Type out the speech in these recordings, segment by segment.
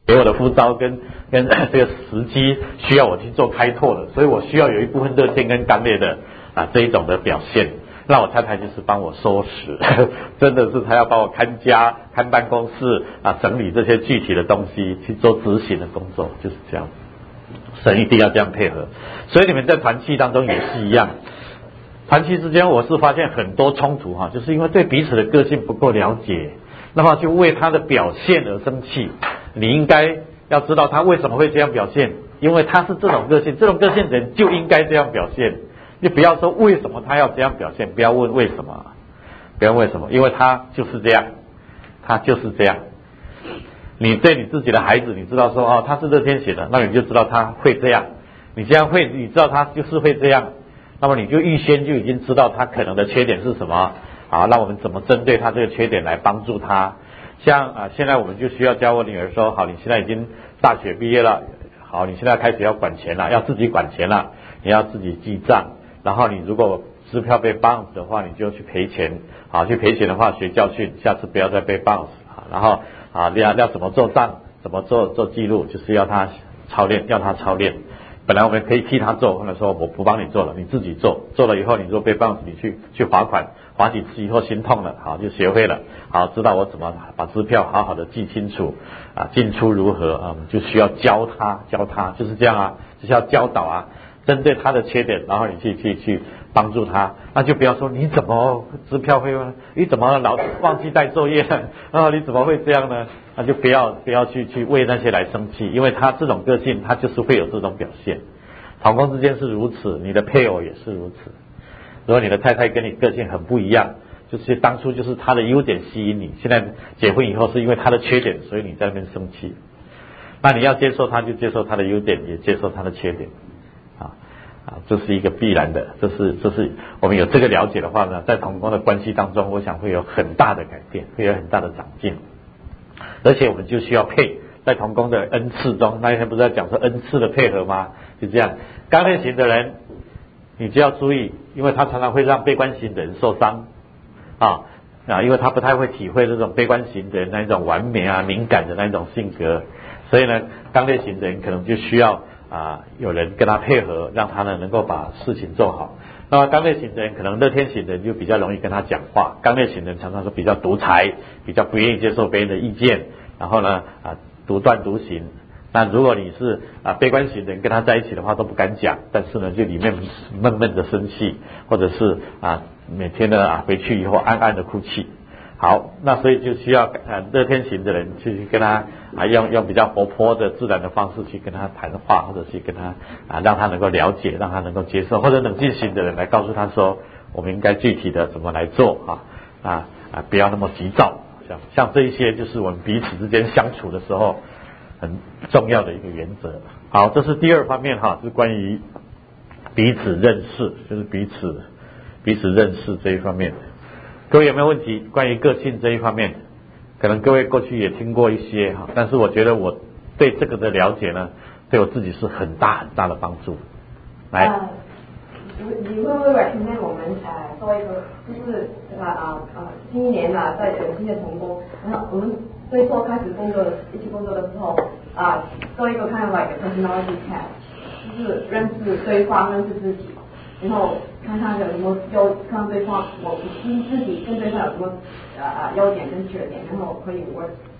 给我的呼召跟这个时机需要我去做开拓的，所以我需要有一部分热情跟刚烈的这一种的表现。那我太太就是帮我收拾，真的是她要帮我看家、看办公室整理这些具体的东西，去做执行的工作，就是这样。神一定要这样配合，所以你们在团契当中也是一样。团契之间，我是发现很多冲突就是因为对彼此的个性不够了解，那么就为他的表现而生气。你应该要知道他为什么会这样表现，因为他是这种个性，这种个性人就应该这样表现。你不要说为什么他要这样表现，不要问为什么，不要问为什么，因为他就是这样，他就是这样。你对你自己的孩子，你知道说他是乐天型的，那你就知道他会这样。你这样会，你知道他就是会这样，那么你就预先就已经知道他可能的缺点是什么。好，那我们怎么针对他这个缺点来帮助他？像现在我们就需要教我女儿说，好，你现在已经大学毕业了，好，你现在开始要管钱了，要自己管钱了，你要自己记账。然后你如果支票被 bounce 的话，你就去赔钱。好，去赔钱的话学教训，下次不要再被 bounce。然后要怎么做账，怎么做记录，就是要他操练。本来我们可以替他做，或者说我不帮你做了，你自己做。做了以后，你如果被 bounce，你去罚款，罚几次以后心痛了，好，就学会了，好，知道我怎么把支票好好的记清楚进出如何就需要教他，就是这样就是要教导针对他的缺点，然后你去帮助他。那就不要说你怎么支票会吗？你怎么老忘记带作业你怎么会这样呢？那就不要去为那些来生气，因为他这种个性，他就是会有这种表现。同工之间是如此，你的配偶也是如此。如果你的太太跟你个性很不一样，就是当初就是他的优点吸引你，现在结婚以后是因为他的缺点，所以你在那边生气。那你要接受他，就接受他的优点，也接受他的缺点这是一个必然的。这是我们有这个了解的话呢，在同工的关系当中，我想会有很大的改变，会有很大的长进。而且我们就需要配在同工的恩赐中，那天不是在讲说恩赐的配合吗？就这样，刚烈型的人你就要注意，因为他常常会让悲观型的人受伤因为他不太会体会这种悲观型的人那一种完美敏感的那一种性格，所以呢，刚烈型的人可能就需要有人跟他配合，让他呢能够把事情做好。那么刚烈型的人可能乐天型的人就比较容易跟他讲话，刚烈型的人常常是比较独裁，比较不愿意接受别人的意见，然后呢独断独行。那如果你是悲观型的人，跟他在一起的话都不敢讲，但是呢就里面闷闷的生气，或者是每天呢回去以后暗暗的哭泣。好，那所以就需要乐天型的人去跟他用比较活泼的自然的方式去跟他谈话，或者去跟他让他能够了解，让他能够接受。或者冷静型的人来告诉他说，我们应该具体的怎么来做不要那么急躁。像这一些就是我们彼此之间相处的时候很重要的一个原则。好，这是第二方面是关于彼此认识，就是彼此认识这一方面。各位有没有问题？关于个性这一方面，可能各位过去也听过一些但是我觉得我对这个的了解呢，对我自己是很大很大的帮助。来， 你会不会 recommend 我们做一个就是新一年在有新的同工，然后我们对说开始一起工作的时候做一个看 like personality test， 就是认识对方，认识自己。然后看看有什么看对方，我自己跟对方有什么优点跟缺点，然后可以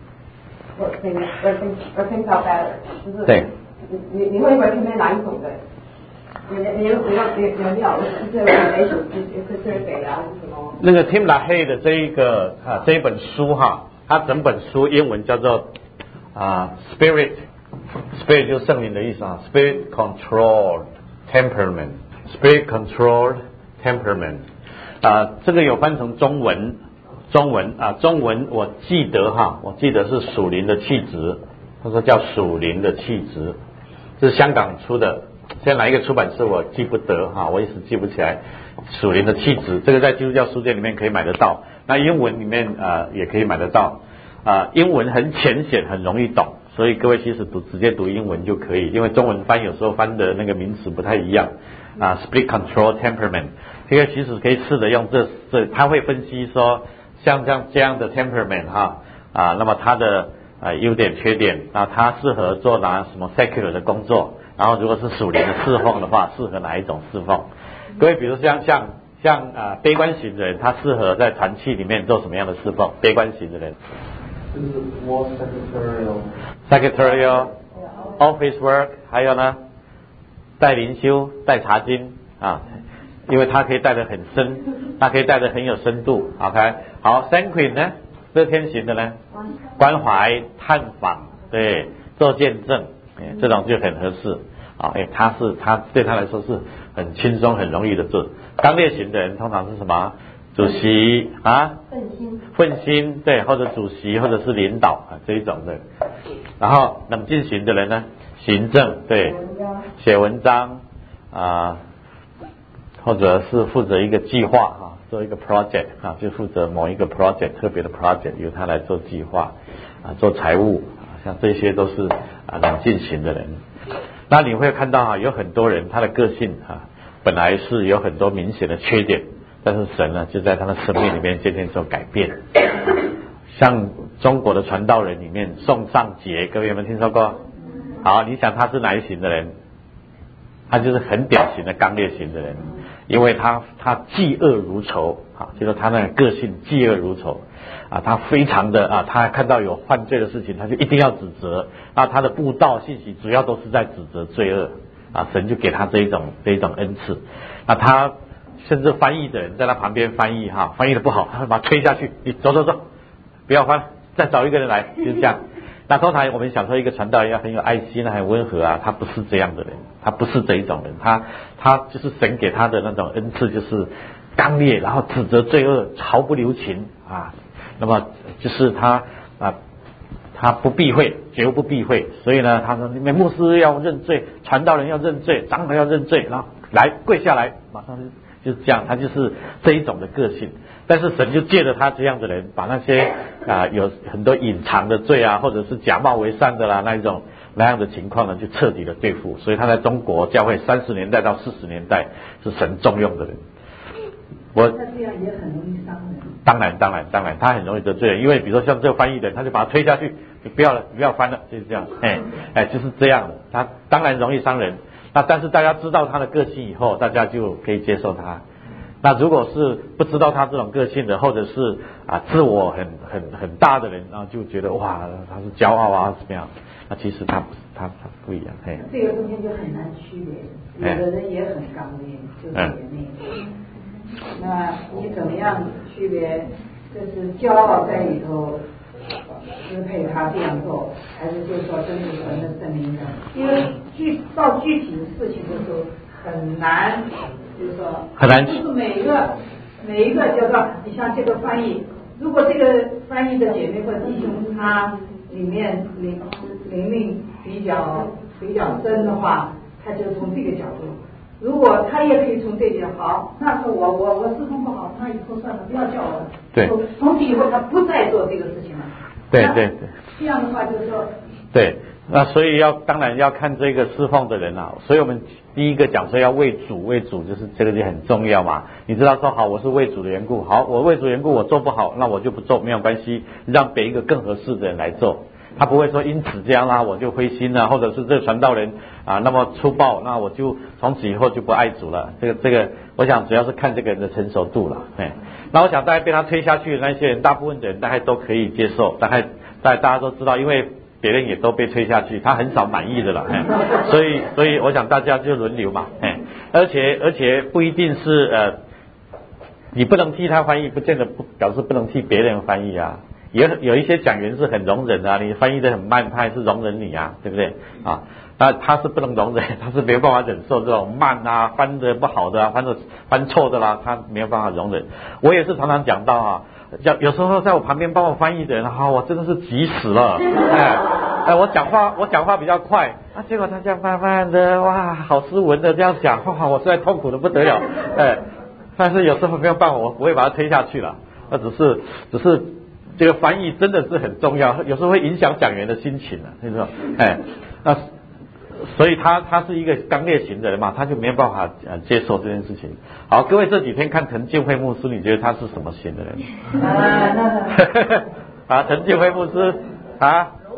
work things out better。就是对， 你会 recommend 哪一种的？你有这个 recommendation 是给的什么？ 那个 Tim LaHaye 的这一本书它整本书英文叫做Spirit 就是圣灵的意思Spirit Controlled Temperament。Spirit Controlled Temperament 这个有翻成中文我记得是属灵的气质，他说叫属灵的气质，这是香港出的，现在哪一个出版社我记不得我一时记不起来。属灵的气质，这个在基督教书店里面可以买得到，那英文里面也可以买得到英文很浅显，很容易懂，所以各位其实直接读英文就可以，因为中文翻有时候翻的那个名词不太一样Split Control Temperament， 这个其实可以试着用他会分析说像这样的 temperament 那么他的优点缺点，那他适合做什么 secular 的工作，然后如果是属灵的侍奉的话，适合哪一种侍奉？各位，比如像悲观型的人，他适合在团契里面做什么样的侍奉？悲观型的人就是 more secretarial office work， 还有呢，带灵修、带查经啊，因为他可以带得很深，他可以带得很有深度。OK， 好 ，sanguine 呢，乐天型的呢，关怀、探访，对，做见证，这种就很合适啊。他对他来说是很轻松、很容易的做。刚烈型的人通常是什么？主席啊，奋心，对，或者主席，或者是领导啊这一种的。然后冷静型的人呢，行政，对，写文章啊，或者是负责一个计划啊，做一个 project 啊，就负责某一个 project 特别的 project， 由他来做计划啊，做财务啊，像这些都是冷静型的人。那你会看到有很多人他的个性本来是有很多明显的缺点，但是神呢就在他的生命里面渐渐做改变。像中国的传道人里面宋尚节，各位有没有听说过？好，你想他是哪一型的人？他就是很典型的刚烈型的人，因为他嫉恶如仇啊，就是他那个个性嫉恶如仇啊，他非常的他看到有犯罪的事情，他就一定要指责啊，他的布道信息主要都是在指责罪恶啊，神就给他这一种恩赐。那他甚至翻译的人在他旁边翻译翻译的不好，他会把他推下去，你走，不要翻，再找一个人来，就是这样。那通常我们想说一个传道人要很有爱心很温和他不是这样的人，他不是这一种人，他就是神给他的那种恩赐，就是刚烈，然后指责罪恶，毫不留情那么就是他不避讳，绝不避讳。所以呢，他说你们牧师要认罪，传道人要认罪，长老要认罪，然后来跪下来，马上就是这样，他就是这一种的个性。但是神就借着他这样的人，把那些有很多隐藏的罪或者是假冒为善的那样的情况呢，就彻底的对付。所以他在中国教会30年代到40年代是神重用的人。 他这样也很容易伤人。 当然，他很容易得罪人，因为比如说像这个翻译的人，他就把他推下去，你不要翻了，就是这样，就是这样的。他当然容易伤人，但是大家知道他的个性以后，大家就可以接受他。那如果是不知道他这种个性的，或者是自我很大的人，然后就觉得哇他是骄傲怎么样？那其实他不一样。 这个中间就很难区别，有的人也很刚烈，就是也那你怎么样区别？就是骄傲在里头支配他这样做，还是就是说真是神的圣灵的？因为到具体的事情的时候很难，就是说很难， 就是每一个叫做你像这个翻译，如果这个翻译的姐妹或者弟兄他里面灵命比较深的话，他就从这个角度。如果他也可以从这边好，那是我师父不好，那以后算了，不要叫我了。 对， 从此以后他不再做这个事情了。 对， 这样的话就是说， 对，那所以当然要看这个侍奉的人所以我们第一个讲说要为主，就是这个就很重要嘛。你知道说好，我是为主的缘故，好，我为主缘故我做不好，那我就不做，没有关系，让别一个更合适的人来做。他不会说因此这样我就灰心或者是这个传道人那么粗暴，那我就从此以后就不爱主了。这个我想主要是看这个人的成熟度了。那我想大概被他推下去的那些人，大部分的人大概都可以接受，大家都知道，因为别人也都被推下去，他很少满意的了。所以我想大家就轮流嘛。而且不一定是你不能替他翻译，不见得表示不能替别人翻译有一些讲员是很容忍你翻译的很慢，他还是容忍你对不对那他是不能容忍，他是没有办法忍受这种慢翻的不好的翻错的他没有办法容忍。我也是常常讲到有时候在我旁边帮我翻译的人我真的是急死了。我讲话比较快结果他这样慢慢的好斯文的这样讲我实在痛苦的不得了。但是有时候没有办法，我不会把他推下去了。那只是这个翻译真的是很重要，有时候会影响讲员的心情就是说那所以他是一个刚烈型的人嘛，他就没有办法接受这件事情。好，各位这几天看陈建辉牧师，你觉得他是什么型的人？陈建辉牧师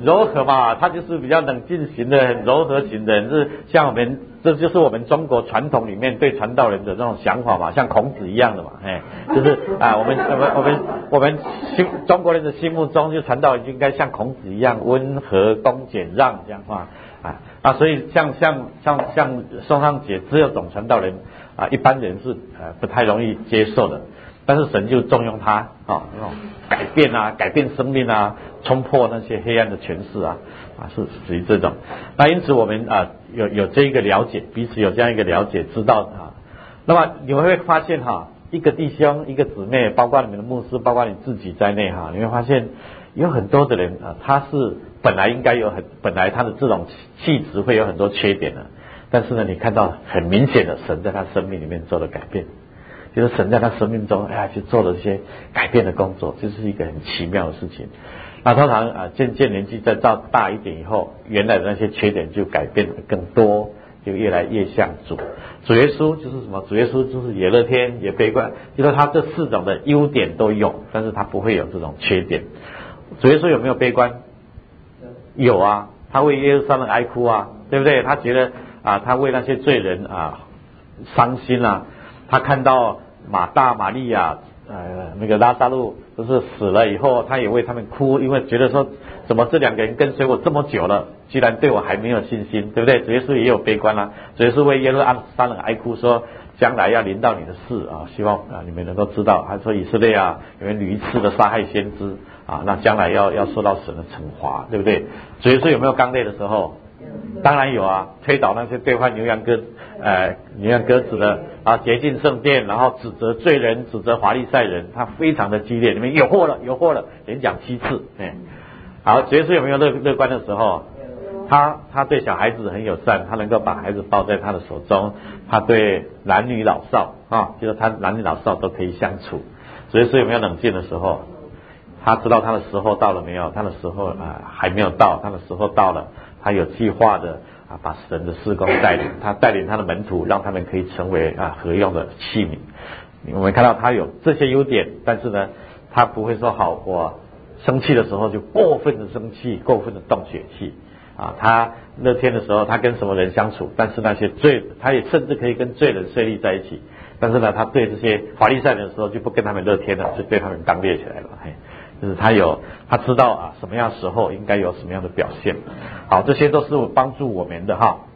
柔和嘛，他就是比较冷静型的，很柔和型的，是像我们，这就是我们中国传统里面对传道人的这种想法嘛，像孔子一样的嘛，就是啊，我们中国人的心目中，就传道人就应该像孔子一样温和、恭俭让这样啊，所以像宋尚节只有总传道人啊，一般人是不太容易接受的。但是神就重用他那种改变生命啊，冲破那些黑暗的权势是属于这种。那因此我们有这一个了解，彼此有这样一个了解，知道那么你们会发现一个弟兄一个姊妹，包括你们的牧师，包括你自己在内你会发现有很多的人他是本来应该本来他的这种气质会有很多缺点的，但是呢，你看到很明显的神在他生命里面做了改变。就是神在他生命中去做了一些改变的工作，这是一个很奇妙的事情。那通常渐渐年纪再大一点以后，原来的那些缺点就改变的更多，就越来越像主。主耶稣就是什么？主耶稣就是也乐天也悲观，就是他这4种的优点都有，但是他不会有这种缺点。主耶稣有没有悲观？有啊，他为耶路撒冷哀哭对不对？他觉得他为那些罪人伤心他看到马大、玛利亚，那个拉撒路都是死了以后，他也为他们哭，因为觉得说，怎么这2个人跟随我这么久了，居然对我还没有信心，对不对？主耶稣也有悲观主耶稣为耶路撒冷哀哭，说将来要临到你的事希望你们能够知道。他说以色列你们屡次的杀害先知那将来要受到神的惩罚，对不对？主耶稣有没有刚烈的时候？当然有推倒那些兑换牛羊鸽子的洁净圣殿，然后指责罪人，指责法利赛人，他非常的激烈，你们有祸了，连讲7次。好，主耶稣有没有乐观的时候？他对小孩子很友善，他能够把孩子抱在他的手中，他对男女老少就是他男女老少都可以相处。主耶稣有没有冷静的时候？他知道他的时候到了没有？他的时候还没有到，他的时候到了。他有计划的把神的事工带领他的门徒，让他们可以成为合用的器皿。我们看到他有这些优点，但是呢，他不会说好，我生气的时候就过分的生气，过分的动血气他乐天的时候，他跟什么人相处？但是那些他也甚至可以跟罪人顺利在一起。但是呢，他对这些法利赛人的时候，就不跟他们乐天了，就对他们刚烈起来了。就是他知道什么样时候应该有什么样的表现。好，这些都是帮助我们的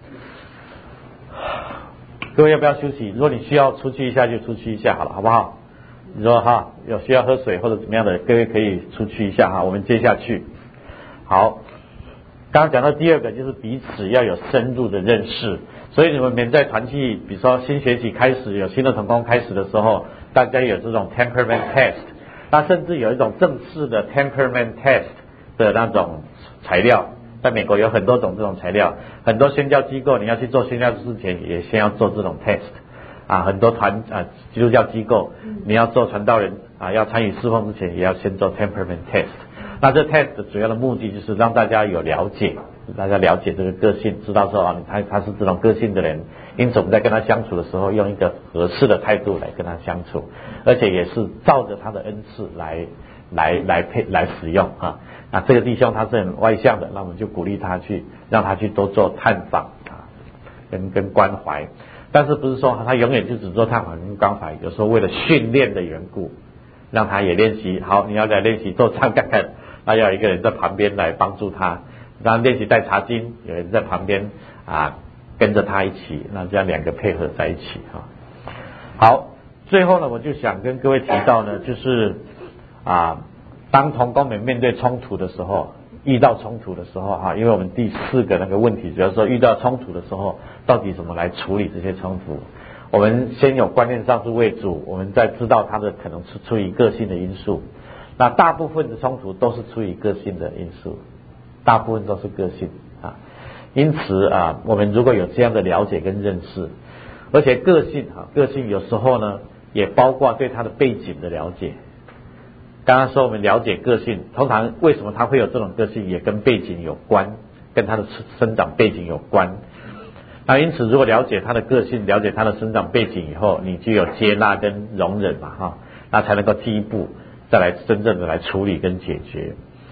各位要不要休息？如果你需要出去一下就出去一下好了，好不好？你说有需要喝水或者怎么样的，各位可以出去一下我们接下去。好，刚刚讲到第2个就是彼此要有深入的认识，所以你们在团契，比如说新学期开始有新的同工开始的时候，大家有这种 temperament test。那甚至有一种正式的 temperament test 的那种材料，在美国有很多种这种材料，很多宣教机构你要去做宣教之前也先要做这种 test 很多基督教机构你要做传道人要参与侍奉之前也要先做 temperament test。那这 test 的主要的目的就是让大家有了解，大家了解这个个性，知道说他是这种个性的人，因此我们在跟他相处的时候，用一个合适的态度来跟他相处，而且也是照着他的恩赐来使用那这个弟兄他是很外向的，那我们就鼓励他让他去多做探访跟关怀。但是不是说他永远就只做探访跟关怀，有时候为了训练的缘故，让他也练习。好，你要来练习做唱看看，那要有一个人在旁边来帮助他，让他练习带茶巾，有人在旁边跟着他一起，那这样2个配合在一起好，最后呢，我就想跟各位提到呢，就是当同工们面对冲突的时候，遇到冲突的时候因为我们第4个那个问题，主要说遇到冲突的时候，到底怎么来处理这些冲突？我们先有观念上是为主，我们再知道它的可能是出于个性的因素。那大部分的冲突都是出于个性的因素，大部分都是个性因此我们如果有这样的了解跟认识，而且个性有时候呢也包括对他的背景的了解。刚刚说我们了解个性，通常为什么他会有这种个性，也跟背景有关，跟他的生长背景有关。那因此如果了解他的个性，了解他的生长背景以后，你就有接纳跟容忍嘛那才能够进一步再来真正的来处理跟解决。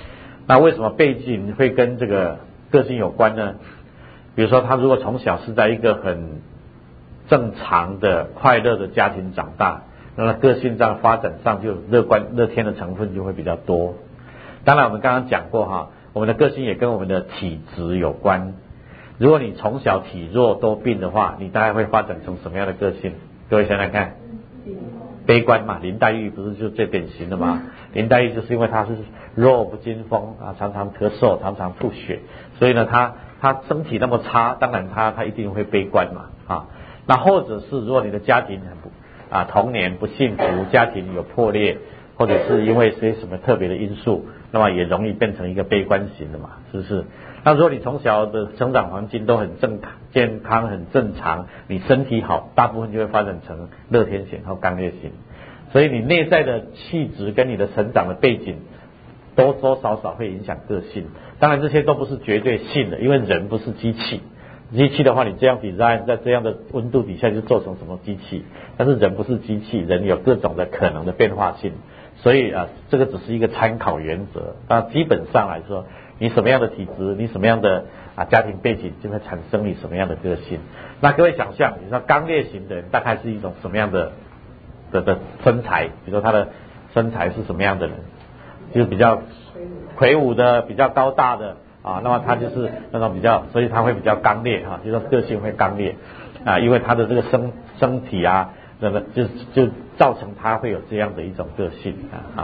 那为什么背景会跟这个个性有关呢？比如说他如果从小是在一个很正常的快乐的家庭长大，那个性上发展上就乐天的成分就会比较多。当然我们刚刚讲过哈，我们的个性也跟我们的体质有关。如果你从小体弱多病的话，你大概会发展成什么样的个性？各位想想看，悲观嘛，林黛玉不是就最典型的吗？林黛玉就是因为她是弱不禁风啊，常常咳嗽，常常吐血，所以呢她身体那么差，当然她一定会悲观嘛啊。那或者是如果你的家庭童年不幸福，家庭有破裂，或者是因为些什么特别的因素，那么也容易变成一个悲观型的嘛，是不是？那如果你从小的成长环境都很健康很正常，你身体好，大部分就会发展成乐天型和刚烈型。所以你内在的气质跟你的成长的背景多多少少会影响个性。当然这些都不是绝对性的，因为人不是机器。机器的话，你这样 design 在这样的温度底下就做成什么机器？但是人不是机器，人有各种的可能的变化性，所以这个只是一个参考原则。那基本上来说，你什么样的体质，你什么样的家庭背景，就会产生你什么样的个性。那各位想象，你说刚烈型的人大概是一种什么样的身材？比如说他的身材是什么样的人？就是比较魁梧的，比较高大的。那么他就是那种比较，所以他会比较刚烈就是说个性会刚烈因为他的这个身体那么就造成他会有这样的一种个性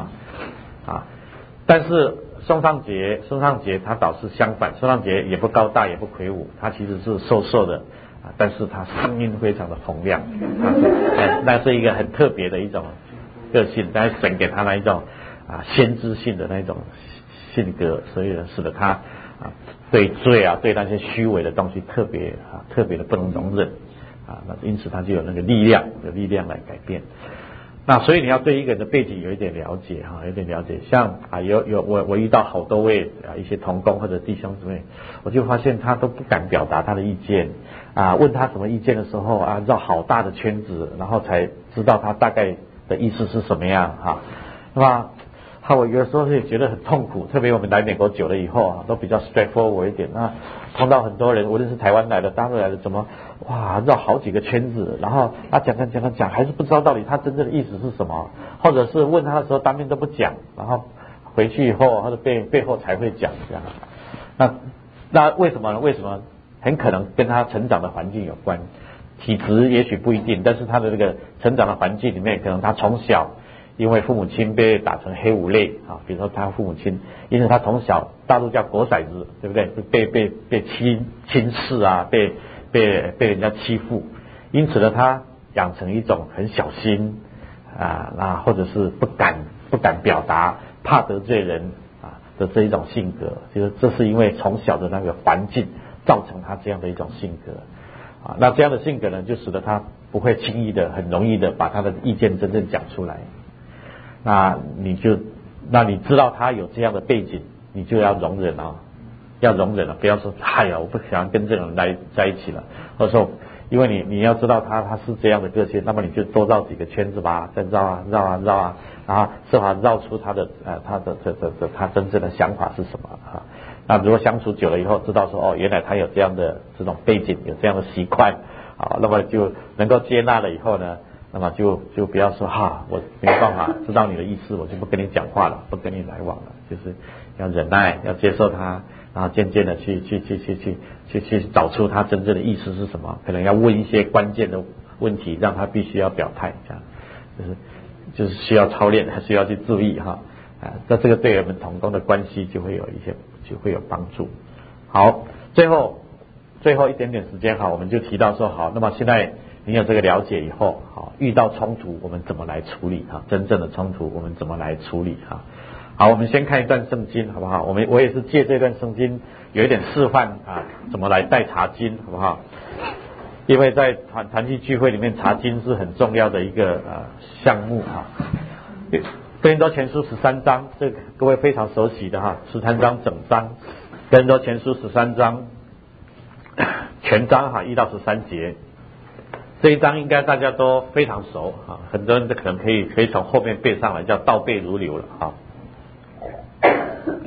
但是宋尚杰他倒是相反，宋尚杰也不高大也不魁梧，他其实是瘦瘦的但是他声音非常的洪亮那是一个很特别的一种个性，但是神给他那一种先知性的那种性格，所以使得他对罪对那些虚伪的东西特别的不能容忍那因此他就有那个力量来改变。那所以你要对一个人的背景有一点了解像我遇到好多位一些同工或者弟兄姊妹，我就发现他都不敢表达他的意见问他什么意见的时候绕好大的圈子，然后才知道他大概的意思是什么样那么我有的时候也觉得很痛苦，特别我们来美国久了以后都比较 straightforward 一点碰到很多人，无论是台湾来的大陆来的，怎么绕好几个圈子，然后讲还是不知道到底他真正的意思是什么，或者是问他的时候当面都不讲，然后回去以后他的背后才会讲这样那为什么呢？为什么？很可能跟他成长的环境有关，体质也许不一定，但是他的这个成长的环境里面，可能他从小因为父母亲被打成黑五类比如说他父母亲，因为他从小大陆叫国骰子，对不对？被轻视被人家欺负，因此呢，他养成一种很小心或者是不敢表达，怕得罪人的这一种性格，就是这是因为从小的那个环境造成他这样的一种性格那这样的性格呢，就使得他不会轻易的、很容易的把他的意见真正讲出来。那你知道他有这样的背景，你就要容忍不要说我不想跟这种人在一起了，或者说因为你要知道他是这样的个性，那么你就多绕几个圈子吧，再绕然后设法绕出他真正的想法是什么那如果相处久了以后，知道说原来他有这样的这种背景，有这样的习惯那么就能够接纳了以后呢，那么就不要说我没办法知道你的意思，我就不跟你讲话了，不跟你来往了，就是要忍耐，要接受他，然后渐渐的去找出他真正的意思是什么，可能要问一些关键的问题，让他必须要表态，这样就是需要操练，还需要去注意那这个对我们同工的关系就会有帮助。好，最后一点点时间我们就提到说那么现在你有这个了解以后遇到冲突我们怎么来处理真正的冲突我们怎么来处理好，我们先看一段圣经好不好？我也是借这段圣经有一点示范怎么来带查经好不好？因为在团契聚会里面查经是很重要的一个项目哥林多前书13章，这个各位非常熟悉的13章整章，哥林多前书13章全章1到13节，这一章应该大家都非常熟很多人可能可以从后面背上来，叫倒背如流了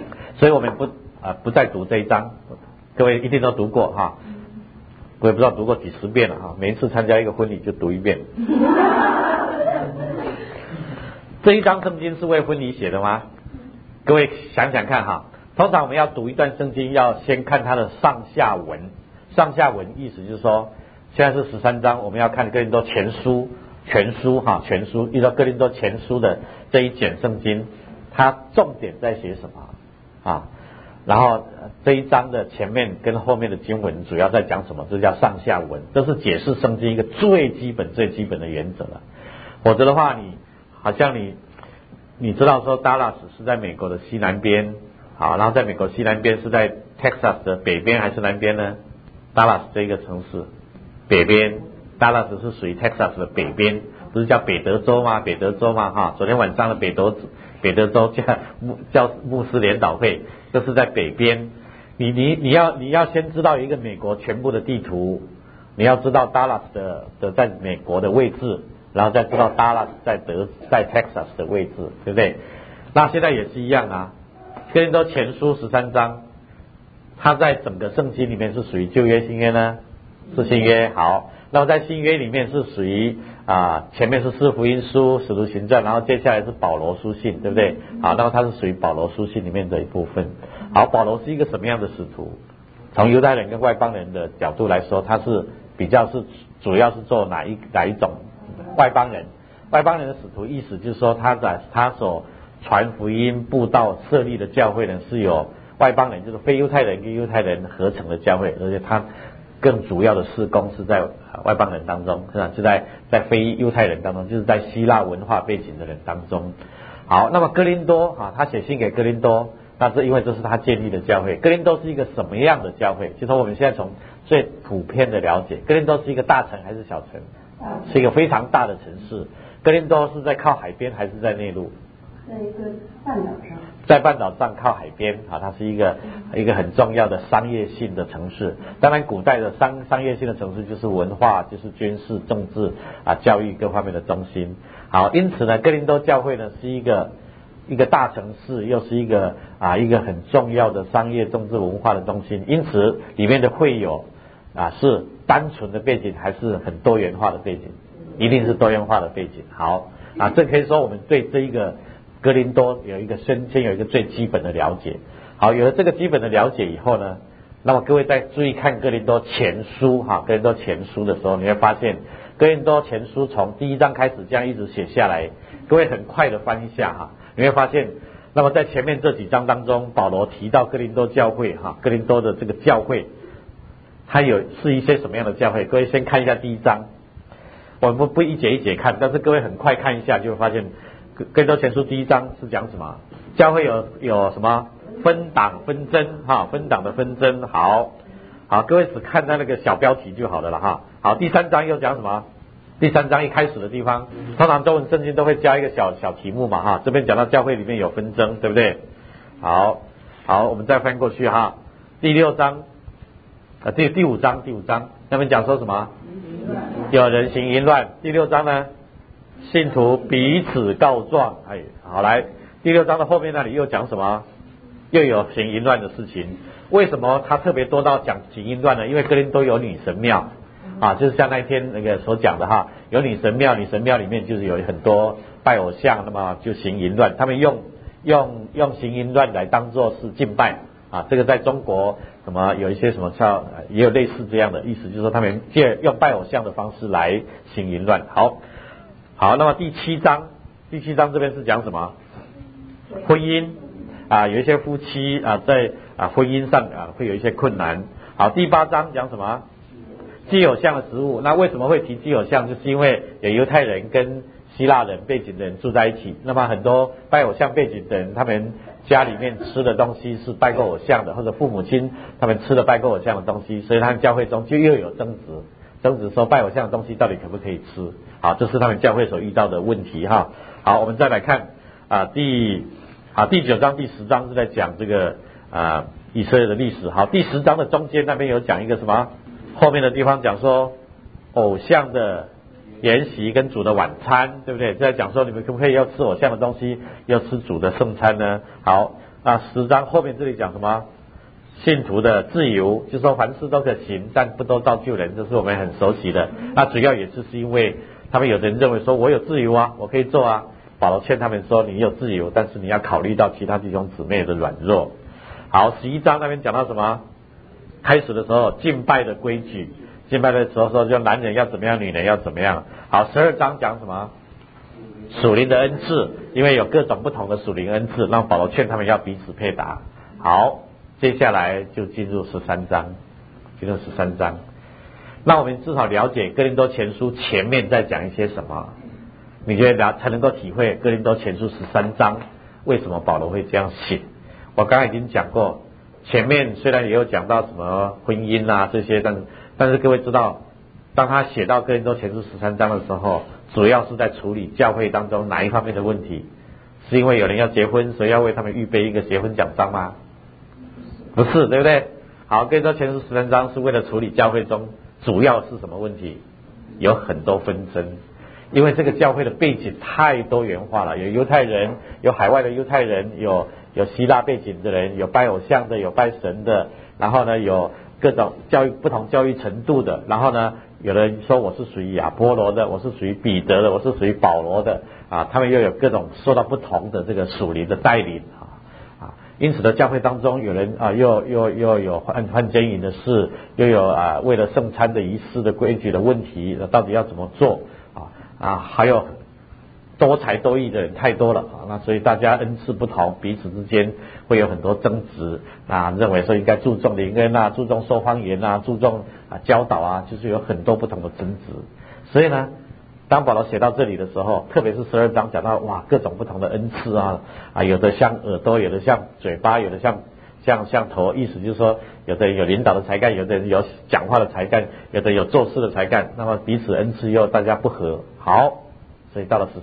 所以我们不再读这一章，各位一定都读过哈，我也不知道读过几十遍了哈，每一次参加一个婚礼就读一遍。这一章圣经是为婚礼写的吗？各位想想看哈，通常我们要读一段圣经，要先看它的上下文。上下文意思就是说，现在是13章，我们要看哥林多前书全书哈，全书遇到哥林多前书的这一卷圣经，它重点在写什么啊？然后这一章的前面跟后面的经文主要在讲什么？这叫上下文，这是解释圣经一个最基本的原则了。否则的话，你知道说 Dallas 是在美国的西南边，好，然后在美国西南边是在 Texas 的北边还是南边呢？ Dallas 这一个城市北边， Dallas 是属于 Texas 的北边，不是叫北德州吗？北德州吗？哈，昨天晚上的北德州叫牧师联祷会，就是在北边。你要先知道一个美国全部的地图，你要知道 Dallas 的在美国的位置，然后再知道 Dallas 在 Texas 的位置，对不对？那现在也是一样啊。哥林多前书13章，它在整个圣经里面是属于旧约新约呢？是新约。好，那么在新约里面是属于前面是四福音书、使徒行传，然后接下来是保罗书信，对不对？好，那么它是属于保罗书信里面的一部分。好，保罗是一个什么样的使徒？从犹太人跟外邦人的角度来说，他是主要是做哪一种外邦人？外邦人的使徒意思就是说，他所传福音布道设立的教会呢，是有外邦人，就是非犹太人跟犹太人合成的教会，而且他更主要的事工是在外邦人当中，是在非犹太人当中，就是在希腊文化背景的人当中。好，那么哥林多他写信给哥林多，那是因为这是他建立的教会。哥林多是一个什么样的教会？就是我们现在从最普遍的了解，哥林多是一个大城还是小城？是一个非常大的城市。哥林多是在靠海边还是在内陆？ 在一个半岛上， 在半岛上靠海边它是一个很重要的商业性的城市。当然古代的商业性的城市就是文化，就是军事、政治教育各方面的中心。好，因此呢，哥林多教会呢是一个大城市，又是一个很重要的商业、政治、文化的中心。因此里面的会友是单纯的背景还是很多元化的背景？一定是多元化的背景。好这可以说我们对这一个哥林多先有一个最基本的了解。好，有了这个基本的了解以后呢，那么各位再注意看哥林多前书哥林多前书的时候，你会发现哥林多前书从第1章开始这样一直写下来，各位很快的翻一下你会发现，那么在前面这几章当中，保罗提到哥林多教会哥林多的这个教会，它是一些什么样的教会？各位先看一下第1章，我们不一节一节看，但是各位很快看一下就会发现，哥林多前书第1章是讲什么？教会有什么分党纷争分党的纷争。好，各位只看到那个小标题就好了了好，第3章又讲什么？第3章一开始的地方，通常中文圣经都会加一个小题目嘛这边讲到教会里面有纷争，对不对？好，我们再翻过去第6章第5章那边讲说什么？有人行淫乱。第6章呢，信徒彼此告状。好，来第6章的后面那里又讲什么？又有行淫乱的事情。为什么他特别多到讲行淫乱呢？因为哥林多有女神庙就是像那一天那个所讲的有女神庙，女神庙里面就是有很多拜偶像，那么就行淫乱，他们用行淫乱来当作是敬拜这个在中国什么有一些什么也有类似这样的意思，就是说他们用拜偶像的方式来行淫乱。好，那么第7章这边是讲什么？婚姻有一些夫妻在婚姻上会有一些困难。好，第8章讲什么？祭偶像的食物。那为什么会提祭偶像？就是因为有犹太人跟希腊人背景的人住在一起，那么很多拜偶像背景的人，他们家里面吃的东西是拜过偶像的，或者父母亲他们吃了拜过偶像的东西，所以他们教会中就又有争执说拜偶像的东西到底可不可以吃。好，这是他们教会所遇到的问题好，我们再来看第9章第10章是在讲这个以色列的历史。好，第10章的中间那边有讲一个什么？后面的地方讲说偶像的筵席跟主的晚餐，对不对？在讲说你们可不可以要吃偶像的东西，要吃主的圣餐呢？好， 10章后面这里讲什么？信徒的自由，就说凡事都可行，但不都造就人，这是我们很熟悉的。那主要也是因为他们有的人认为说我有自由啊，我可以做啊。保罗劝他们说你有自由，但是你要考虑到其他弟兄姊妹的软弱。好，11章那边讲到什么？开始的时候敬拜的规矩，敬拜的时候说就男人要怎么样，女人要怎么样。好，12章讲什么？属灵的恩赐，因为有各种不同的属灵恩赐，让保罗劝他们要彼此配搭。好，接下来就进入13章，那我们至少了解哥林多前书前面在讲一些什么，你觉得才能够体会哥林多前书13章为什么保罗会这样写。我刚才已经讲过，前面虽然也有讲到什么婚姻啊这些，但是各位知道，当他写到哥林多前书13章的时候，主要是在处理教会当中哪一方面的问题？是因为有人要结婚，所以要为他们预备一个结婚奖章吗？不是，对不对？好，哥林多前书13章是为了处理教会中主要是什么问题？有很多纷争，因为这个教会的背景太多元化了，有犹太人，有海外的犹太人，有希腊背景的人，有拜偶像的，有拜神的，然后呢有各种不同教育程度的，然后呢有人说我是属于亚波罗的，我是属于彼得的，我是属于保罗的啊，他们又有各种受到不同的这个属灵的带领啊。因此的教会当中有人又有犯奸淫的事，又有为了圣餐的仪式的规矩的问题，到底要怎么做还有多才多艺的人太多了那所以大家恩赐不同，彼此之间会有很多争执认为说应该注重灵恩注重说方言注重教导就是有很多不同的争执。所以呢，当保罗写到这里的时候，特别是12章讲到各种不同的恩赐有的像耳朵，有的像嘴巴，有的像头，意思就是说有的人有领导的才干，有的人有讲话的才干，有的有做事的才干，那么彼此恩赐又大家不合。好，所以到了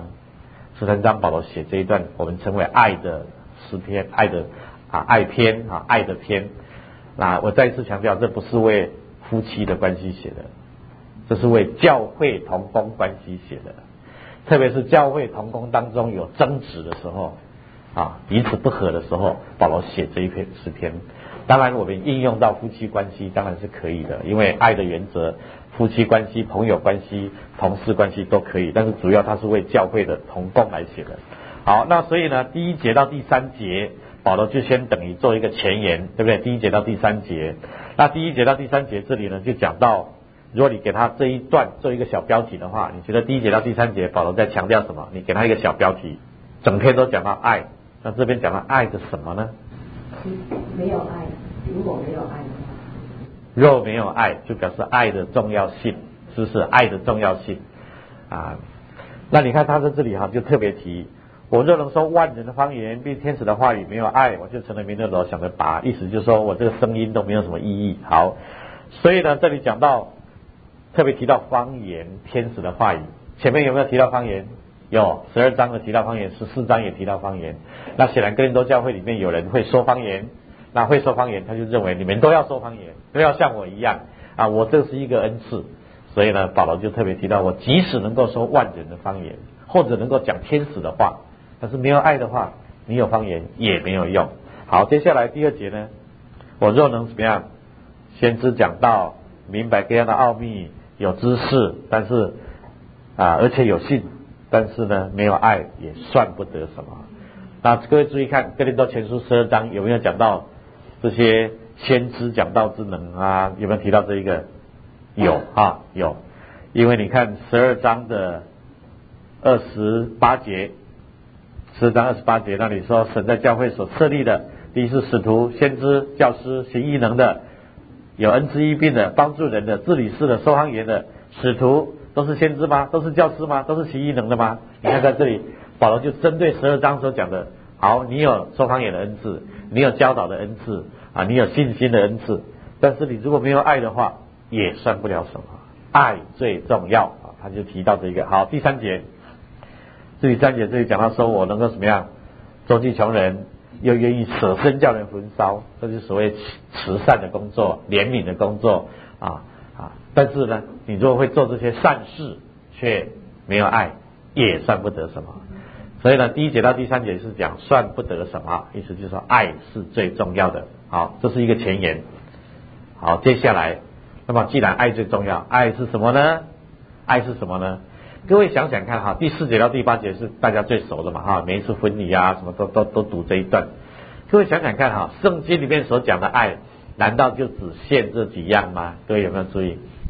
13章保罗写这一段我们称为爱的诗篇，爱的篇爱的篇。我再一次强调，这不是为夫妻的关系写的，这是为教会同工关系写的。特别是教会同工当中有争执的时候彼此不和的时候，保罗写这一篇诗篇。当然我们应用到夫妻关系当然是可以的，因为爱的原则，夫妻关系、朋友关系、同事关系都可以，但是主要它是为教会的同工来写的。好，那所以呢，第1节到第3节保罗就先等于做一个前言，对不对？第1节到第3节，那第1节到第3节这里呢就讲到，如果你给他这一段做一个小标题的话，你觉得第1节到第3节保罗在强调什么？你给他一个小标题，整篇都讲到爱，那这边讲到爱的什么呢？ 没有爱，如果没有爱的话， 若没有爱，就表示爱的重要性，是不是？爱的重要性那你看他在这里就特别提，我若能说万人的方言并天使的话语，没有爱，我就成了弥勒罗想的拔，意思就是说我这个声音都没有什么意义。好，所以呢这里讲到特别提到方言，天使的话语，前面有没有提到方言？有，12章的提到方言，14章也提到方言。那显然哥林多教会里面有人会说方言，那会说方言他就认为你们都要说方言，都要像我一样我这是一个恩赐。所以呢保罗就特别提到，我即使能够说万人的方言，或者能够讲天使的话，但是没有爱的话，你有方言也没有用。好，接下来第2节呢，我若能怎么样？先知讲到明白各样的奥秘，有知识，但是而且有信，但是呢没有爱也算不得什么。那各位注意看哥林多前书12章有没有讲到这些先知讲道之能有没有提到这一个？有有，因为你看12章的28节，12章28节那里说，神在教会所设立的，第一是使徒、先知、教师、行异能的，有恩赐医病的，帮助人的，治理事的，说方言的。使徒都是先知吗？都是教师吗？都是行异能的吗？你看在这里保罗就针对12章所讲的，好，你有说方言的恩赐，你有教导的恩赐你有信心的恩赐，但是你如果没有爱的话也算不了什么，爱最重要他就提到这个。好，第3节，这里讲到说，我能够怎么样周济穷人，又愿意舍身叫人焚烧，这就是所谓慈善的工作，怜悯的工作但是呢，你如果会做这些善事却没有爱，也算不得什么。 所以呢，第一节到第三节是讲算不得什么，意思就是说爱是最重要的。好，这是一个前言。好，接下来，那么既然爱最重要，爱是什么呢？爱是什么呢？各位想想看哈，第4节到第8节是大家最熟的嘛哈，每一次婚礼啊什么都读这一段。各位想想看哈，圣经里面所讲的爱，难道就只限这几样吗？各位有没有注意？